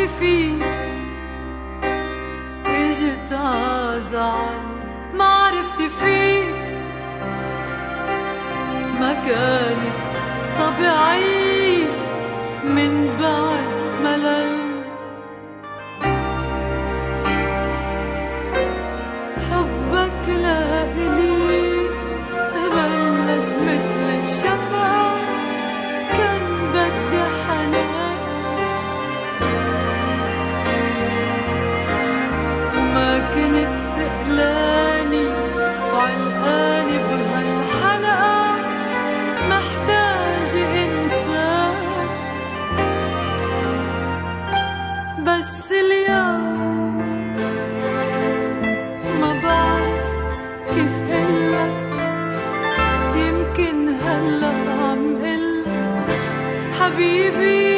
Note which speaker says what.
Speaker 1: فيك اجت عزعل معرفتي فيك ما كانت طبيعية من بعد ملل حبك لإلي بلش مثل الشفا كان بدي حنان وما كنت سألاني وعلقاني بهالحلقة محتاج إنسان بس اليوم ما بعرف كيف قلك يمكن هلأ عم قلك حبيبي